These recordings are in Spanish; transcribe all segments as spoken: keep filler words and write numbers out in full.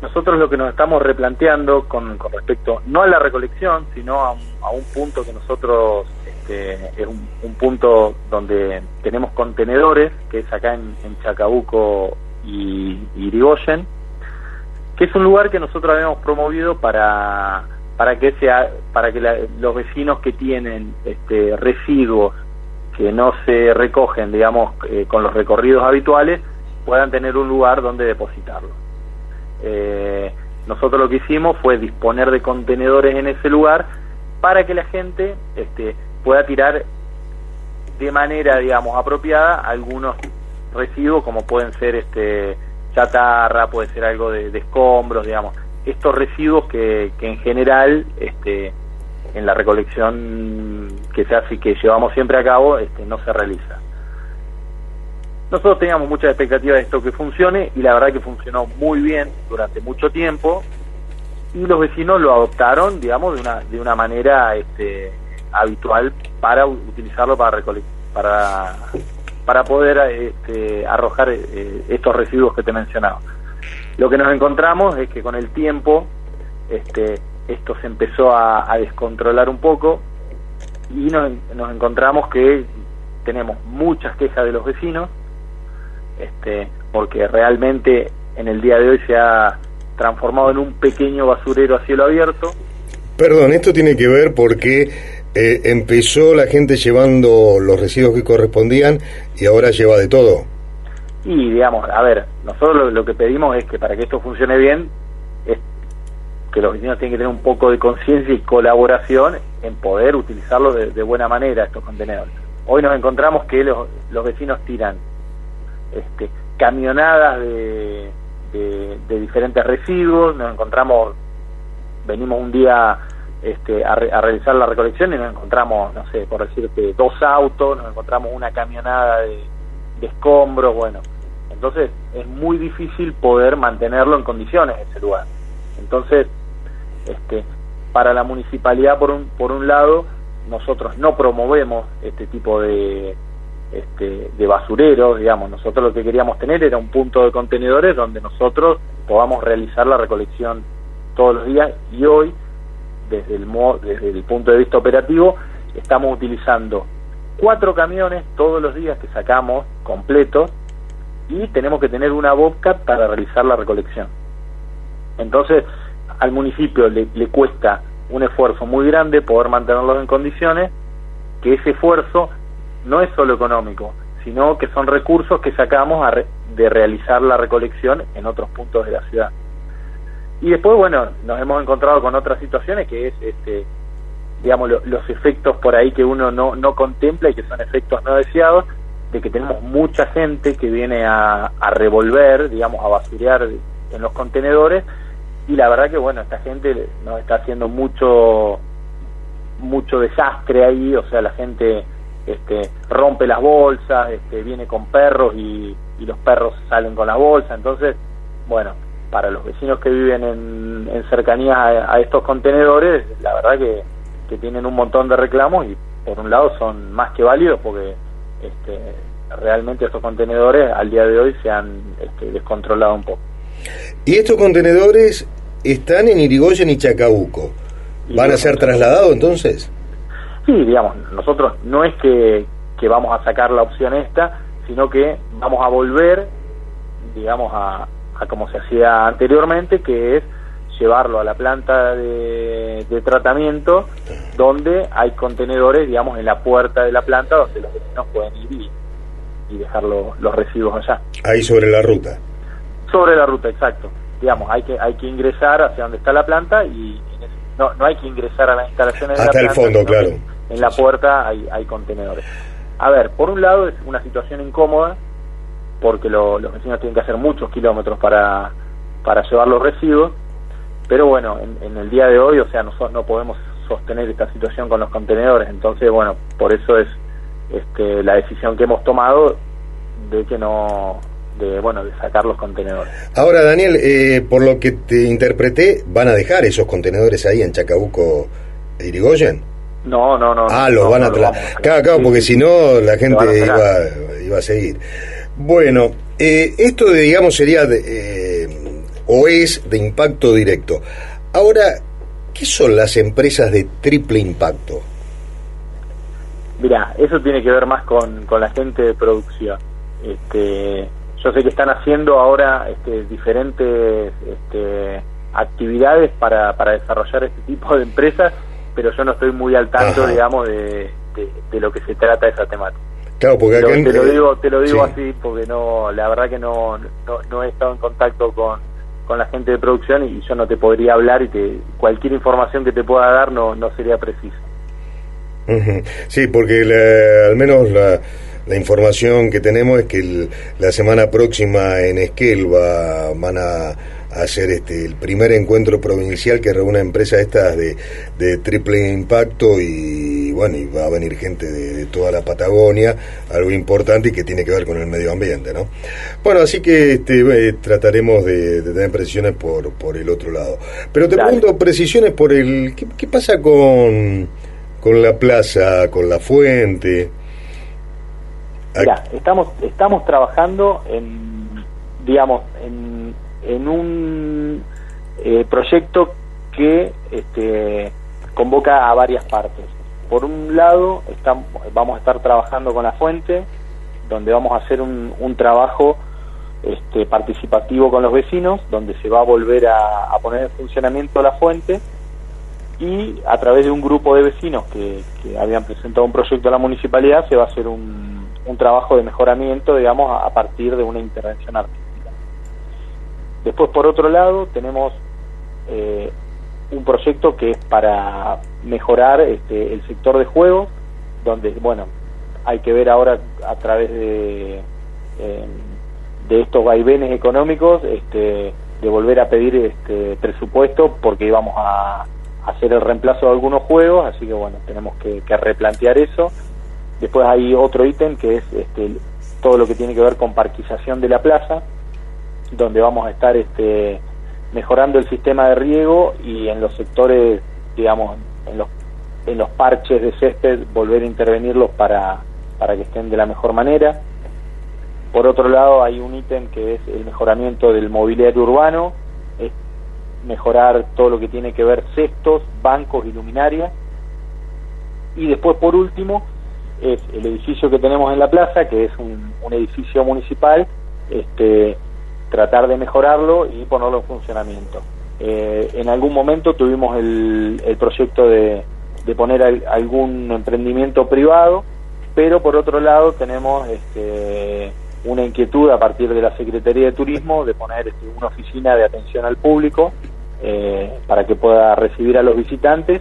nosotros lo que nos estamos replanteando con, con respecto, no a la recolección, sino a un, a un punto que nosotros, este, es un, un punto donde tenemos contenedores, que es acá en, en Chacabuco y, y Irigoyen, que es un lugar que nosotros habíamos promovido para para que sea para que la, los vecinos que tienen este, residuos que no se recogen, digamos, eh, con los recorridos habituales, puedan tener un lugar donde depositarlo. Eh, nosotros lo que hicimos fue disponer de contenedores en ese lugar para que la gente este, pueda tirar de manera, digamos, apropiada algunos residuos, como pueden ser este chatarra, puede ser algo de, de escombros, digamos, estos residuos que, que en general este, en la recolección que se hace y que llevamos siempre a cabo este, no se realiza. Nosotros teníamos muchas expectativas de esto que funcione, y la verdad que funcionó muy bien durante mucho tiempo, y los vecinos lo adoptaron, digamos, de una de una manera este, habitual para utilizarlo para recole- para para poder este, arrojar eh, estos residuos que te mencionaba. Lo que nos encontramos es que con el tiempo este, esto se empezó a, a descontrolar un poco, y nos, nos encontramos que tenemos muchas quejas de los vecinos, este, porque realmente en el día de hoy se ha transformado en un pequeño basurero a cielo abierto. Perdón, esto tiene que ver porque eh, empezó la gente llevando los residuos que correspondían y ahora lleva de todo. Y digamos, a ver, nosotros lo, lo que pedimos es que para que esto funcione bien, es que los vecinos tienen que tener un poco de conciencia y colaboración en poder utilizarlos de, de buena manera, estos contenedores. Hoy nos encontramos que los, los vecinos tiran este, camionadas de, de, de diferentes residuos. Nos encontramos, venimos un día este, a, re, a realizar la recolección y nos encontramos, no sé, por decirte, dos autos, nos encontramos una camionada de, de escombros, bueno. Entonces es muy difícil poder mantenerlo en condiciones ese lugar. Entonces, este, para la municipalidad, por un, por un lado, nosotros no promovemos este tipo de Este, de basureros, digamos. Nosotros lo que queríamos tener era un punto de contenedores donde nosotros podamos realizar la recolección todos los días, y hoy, desde el, mo desde el punto de vista operativo, estamos utilizando cuatro camiones todos los días que sacamos completos, y tenemos que tener una bobcat para realizar la recolección. Entonces, al municipio le, le cuesta un esfuerzo muy grande poder mantenerlos en condiciones, que ese esfuerzo no es solo económico, sino que son recursos que sacamos a re de realizar la recolección en otros puntos de la ciudad. Y después, bueno, nos hemos encontrado con otras situaciones que es, este, digamos, lo, los efectos por ahí que uno no, no contempla y que son efectos no deseados, de que tenemos mucha gente que viene a, a revolver, digamos, a basurear en los contenedores, y la verdad que, bueno, esta gente nos está haciendo mucho, mucho desastre ahí, o sea, la gente Este, rompe las bolsas, este, viene con perros y, y los perros salen con las bolsas. Entonces, bueno, para los vecinos que viven en, en cercanías a, a estos contenedores, la verdad que, que tienen un montón de reclamos, y por un lado son más que válidos, porque este, realmente estos contenedores al día de hoy se han este, descontrolado un poco. ¿Y estos contenedores están en Irigoyen y Chacabuco? ¿Van a ser trasladados entonces? Sí, digamos, nosotros no es que, que vamos a sacar la opción esta, sino que vamos a volver, digamos, a, a como se hacía anteriormente, que es llevarlo a la planta de, de tratamiento, donde hay contenedores, digamos, en la puerta de la planta, donde los vecinos pueden ir y, y dejar los, los residuos allá. Ahí sobre la ruta. Sobre la ruta, exacto. Digamos, hay que hay que ingresar hacia donde está la planta, y en ese, no no hay que ingresar a las instalaciones de la planta. Hasta el fondo, claro. En la puerta hay, hay contenedores. A ver, por un lado es una situación incómoda, porque lo, los vecinos tienen que hacer muchos kilómetros para, para llevar los residuos, pero bueno, en, en el día de hoy, o sea, nosotros no podemos sostener esta situación con los contenedores. Entonces, bueno, por eso es este, la decisión que hemos tomado de que no, de bueno, de sacar los contenedores. Ahora, Daniel, eh, por lo que te interpreté, ¿van a dejar esos contenedores ahí en Chacabuco e Irigoyen? No, no, no. Ah, los no, van a no traer. Claro, claro, porque si no, la gente iba, iba a seguir. Bueno, eh, esto, de, digamos, sería de, eh, o es de impacto directo. Ahora, ¿qué son las empresas de triple impacto? Mirá, eso tiene que ver más con, con la gente de producción. Este, yo sé que están haciendo ahora este, diferentes este, actividades para, para desarrollar este tipo de empresas, pero yo no estoy muy al tanto, Ajá. digamos, de, de, de lo que se trata esa temática. Claro, porque te, acá lo, te lo eh, digo, te lo digo sí. así, porque no, la verdad que no, no, no he estado en contacto con, con la gente de producción y yo no te podría hablar y te, cualquier información que te pueda dar no, no sería precisa. Uh-huh. Sí, porque la, al menos la, la información que tenemos es que el, la semana próxima en Esquel va, van a, a hacer este el primer encuentro provincial que reúne empresas estas de, de triple impacto y bueno, y va a venir gente de, de toda la Patagonia, algo importante y que tiene que ver con el medio ambiente, ¿no? Bueno, así que este, eh, trataremos de, de tener precisiones por, por el otro lado. Pero te Dale. pregunto, precisiones por el... ¿Qué, qué pasa con... con la plaza, con la fuente? Mira, estamos estamos trabajando en, digamos, en, en un eh, proyecto que este, convoca a varias partes. Por un lado, estamos, vamos a estar trabajando con la fuente, donde vamos a hacer un, un trabajo este, participativo con los vecinos, donde se va a volver a, a poner en funcionamiento la fuente, y a través de un grupo de vecinos que, que habían presentado un proyecto a la municipalidad se va a hacer un, un trabajo de mejoramiento, digamos, a, a partir de una intervención artística. Después, por otro lado, tenemos eh, un proyecto que es para mejorar este, el sector de juegos, donde, bueno, hay que ver ahora a través de, eh, de estos vaivenes económicos, este, de volver a pedir este presupuesto, porque íbamos a hacer el reemplazo de algunos juegos, así que bueno, tenemos que, que replantear eso. Después hay otro ítem que es este, todo lo que tiene que ver con parquización de la plaza, donde vamos a estar este, mejorando el sistema de riego y en los sectores, digamos, en los, en los parches de césped, volver a intervenirlos para, para que estén de la mejor manera. Por otro lado, hay un ítem que es el mejoramiento del mobiliario urbano, es mejorar todo lo que tiene que ver cestos, bancos y luminarias. Y después, por último, es el edificio que tenemos en la plaza, que es un, un edificio municipal, este, tratar de mejorarlo y ponerlo en funcionamiento. Eh, en algún momento tuvimos el, el proyecto de, de poner al, algún emprendimiento privado, pero por otro lado tenemos este, una inquietud a partir de la Secretaría de Turismo de poner este, una oficina de atención al público eh, para que pueda recibir a los visitantes,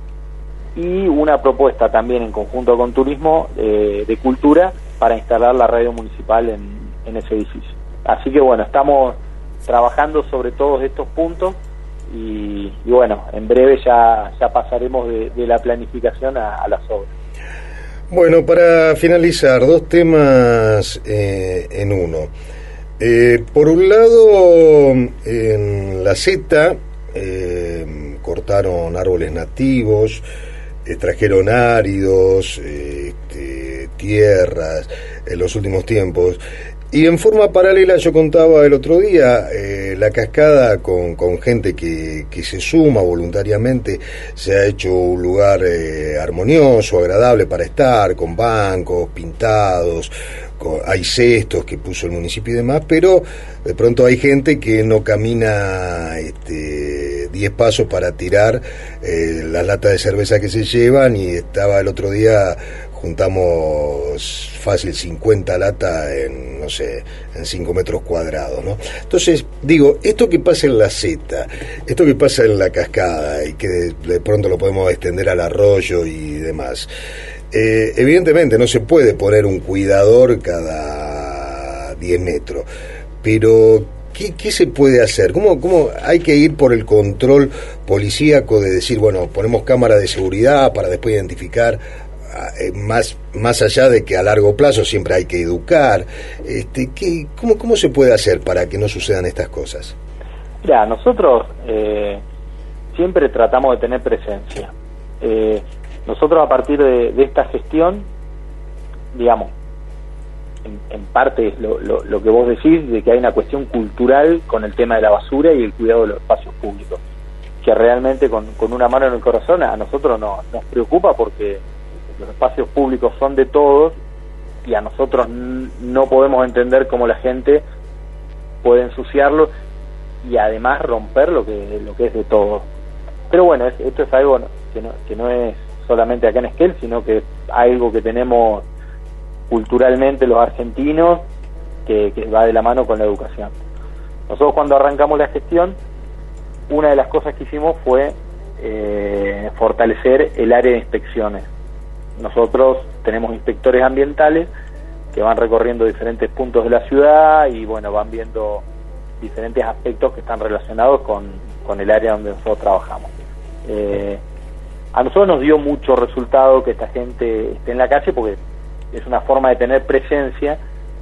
y una propuesta también en conjunto con Turismo eh, de Cultura para instalar la radio municipal en, en ese edificio. Así que bueno, estamos trabajando sobre todos estos puntos y, y bueno, en breve ya, ya pasaremos de, de la planificación a, a las obras. Bueno, para finalizar, dos temas eh, en uno. Eh, por un lado, en la Z eh, cortaron árboles nativos, eh, trajeron áridos, eh, este, tierras en los últimos tiempos. Y en forma paralela, yo contaba el otro día, eh, la cascada con, con gente que, que se suma voluntariamente, se ha hecho un lugar eh, armonioso, agradable para estar, con bancos pintados, con, hay cestos que puso el municipio y demás, pero de pronto hay gente que no camina este, diez pasos para tirar eh, las latas de cerveza que se llevan, y estaba el otro día... juntamos fácil cincuenta latas en, no sé, en cinco metros cuadrados, ¿no? Entonces, digo, esto que pasa en la Z, esto que pasa en la cascada, y que de, de pronto lo podemos extender al arroyo y demás, eh, evidentemente no se puede poner un cuidador cada diez metros, pero... ¿Qué, ¿Qué se puede hacer? ¿Cómo, ¿Cómo hay que ir por el control policíaco de decir, bueno, ponemos cámara de seguridad para después identificar, eh, más más allá de que a largo plazo siempre hay que educar? Este, ¿qué, cómo, ¿Cómo se puede hacer para que no sucedan estas cosas? Mira, nosotros eh, siempre tratamos de tener presencia. Eh, nosotros a partir de, de esta gestión, digamos, en, en parte es lo, lo, lo que vos decís, de que hay una cuestión cultural con el tema de la basura y el cuidado de los espacios públicos, que realmente con, con una mano en el corazón a nosotros no, nos preocupa, porque los espacios públicos son de todos y a nosotros n- no podemos entender cómo la gente puede ensuciarlo y además romper lo que lo que es de todos. Pero bueno, es, esto es algo que no, que no es solamente acá en Esquel, sino que es algo que tenemos culturalmente los argentinos, que, que va de la mano con la educación. Nosotros cuando arrancamos la gestión, una de las cosas que hicimos fue eh, fortalecer el área de inspecciones. Nosotros tenemos inspectores ambientales que van recorriendo diferentes puntos de la ciudad y bueno, van viendo diferentes aspectos que están relacionados con, con el área donde nosotros trabajamos. Eh, a nosotros nos dio mucho resultado que esta gente esté en la calle, porque es una forma de tener presencia,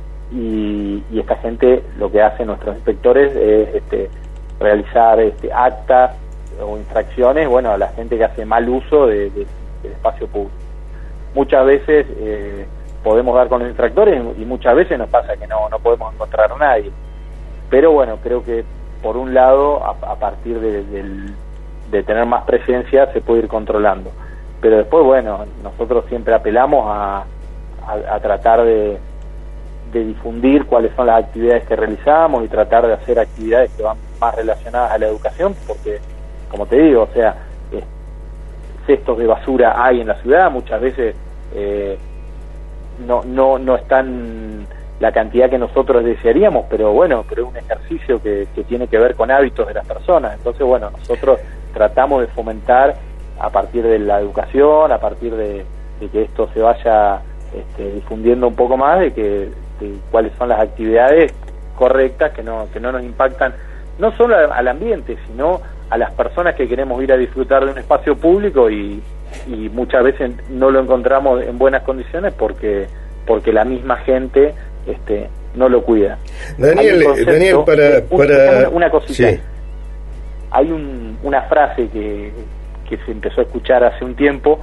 y, y esta gente, lo que hacen nuestros inspectores es este, realizar este, actas o infracciones, bueno, a la gente que hace mal uso de, de, del espacio público. Muchas veces eh, podemos dar con los infractores y muchas veces nos pasa que no, no podemos encontrar a nadie. Pero bueno, creo que por un lado, a, a partir de, de, de tener más presencia, se puede ir controlando. Pero después, bueno, nosotros siempre apelamos a, a, a tratar de, de difundir cuáles son las actividades que realizamos y tratar de hacer actividades que van más relacionadas a la educación, porque, como te digo, o sea, eh, cestos de basura hay en la ciudad, muchas veces eh, no, no, no están la cantidad que nosotros desearíamos, pero bueno, pero es un ejercicio que, que tiene que ver con hábitos de las personas. Entonces, bueno, nosotros tratamos de fomentar a partir de la educación, a partir de, de que esto se vaya este, difundiendo un poco más, de que de cuáles son las actividades correctas que no que no nos impactan no solo al ambiente, sino a las personas que queremos ir a disfrutar de un espacio público, y, y muchas veces no lo encontramos en buenas condiciones porque porque la misma gente este no lo cuida. Daniel, concepto, Daniel para, un, para... Una, una cosita. Sí. Hay un, una frase que, que se empezó a escuchar hace un tiempo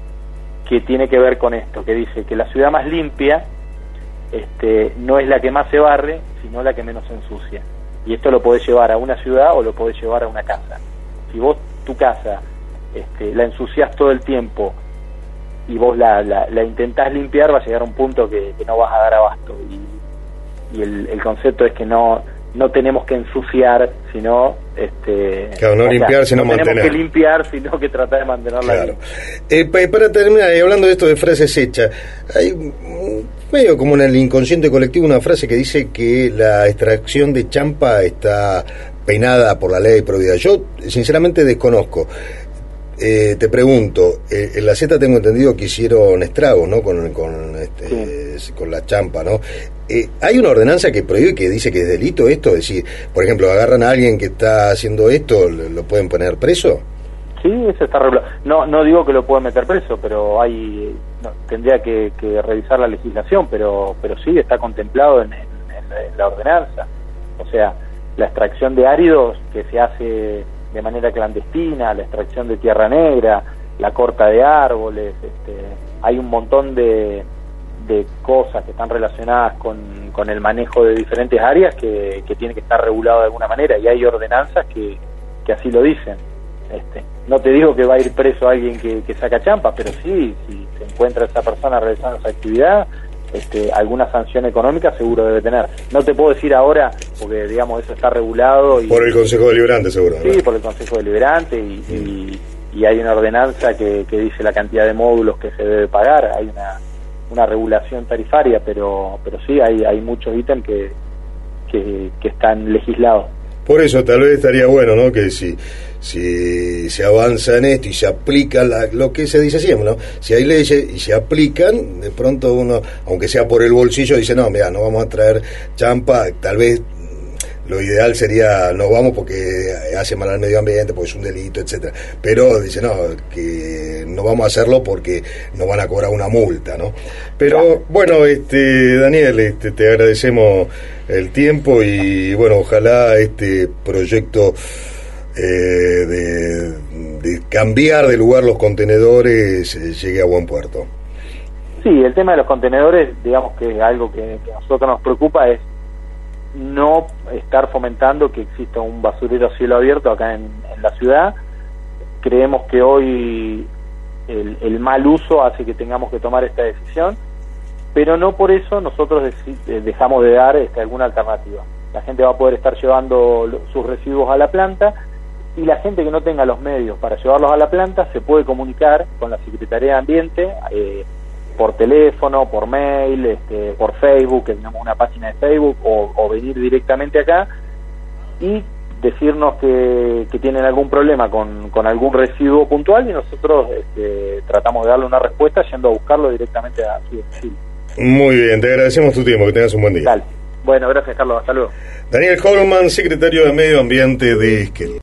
que tiene que ver con esto, que dice que la ciudad más limpia este, no es la que más se barre, sino la que menos se ensucia. Y esto lo podés llevar a una ciudad o lo podés llevar a una casa. Si vos tu casa este, la ensuciás todo el tiempo y vos la, la, la intentás limpiar, va a llegar a un punto que, que no vas a dar abasto. Y, y el, el concepto es que no no tenemos que ensuciar, sino este claro, no limpiar, sea, sino no mantener. tenemos que limpiar, sino que tratar de mantenerla. Claro. Eh, para terminar, y hablando de esto de frases hechas, hay medio como en el inconsciente colectivo una frase que dice que la extracción de champa está penada por la ley de probidad. Yo sinceramente desconozco. Eh, te pregunto, eh, en la Z tengo entendido que hicieron estragos, ¿no? Con, con, este, sí. con la champa, ¿no? Eh, ¿Hay una ordenanza que prohíbe, que dice que es delito esto? Es decir, por ejemplo, agarran a alguien que está haciendo esto, ¿lo pueden poner preso? Sí, eso está regulado. No, no digo que lo pueden meter preso, pero hay no, tendría que, que revisar la legislación, pero pero sí está contemplado en, en, en, la, en la ordenanza. O sea, la extracción de áridos que se hace de manera clandestina, la extracción de tierra negra, la corta de árboles, este, hay un montón de, de cosas que están relacionadas con, con el manejo de diferentes áreas que, que tiene que estar regulado de alguna manera, y hay ordenanzas que, que así lo dicen. Este, no te digo que va a ir preso alguien que, que saca champas, pero sí, si se encuentra esa persona realizando esa actividad, este, alguna sanción económica seguro debe tener. No te puedo decir ahora, porque digamos eso está regulado. Y, por el Consejo Deliberante seguro. Sí, ¿no? Por el Consejo Deliberante y, mm. y, y hay una ordenanza que, que dice la cantidad de módulos que se debe pagar, hay una, una regulación tarifaria, pero pero sí hay, hay muchos ítems que, que, que están legislados. Por eso tal vez estaría bueno, ¿no? Que si si se avanza en esto y se aplica la, lo que se dice siempre, ¿no? Si hay leyes y se aplican, de pronto uno, aunque sea por el bolsillo, dice, no, mira, no vamos a traer champa, tal vez lo ideal sería, no vamos porque hace mal al medio ambiente, porque es un delito, etcétera. Pero dice, no, que no vamos a hacerlo porque nos van a cobrar una multa, ¿no? Pero bueno, este Daniel, este, te agradecemos el tiempo y bueno, ojalá este proyecto eh, de, de cambiar de lugar los contenedores eh, llegue a buen puerto. Sí, Sí, el tema de los contenedores, digamos que es algo que, que a nosotros nos preocupa, es no estar fomentando que exista un basurero a cielo abierto acá en, en la ciudad. Creemos que hoy el, el mal uso hace que tengamos que tomar esta decisión, pero no por eso nosotros dec- dejamos de dar este, alguna alternativa. La gente va a poder estar llevando lo, sus residuos a la planta, y la gente que no tenga los medios para llevarlos a la planta se puede comunicar con la Secretaría de Ambiente, eh, por teléfono, por mail, este, por Facebook, que tengamos una página de Facebook, o, o venir directamente acá y decirnos que, que tienen algún problema con, con algún residuo puntual, y nosotros este, tratamos de darle una respuesta yendo a buscarlo directamente a su domicilio. Muy bien, te agradecemos tu tiempo, que tengas un buen día. Dale. Bueno, gracias, Carlos, hasta luego. Daniel Holman, secretario de Medio Ambiente de Esquel.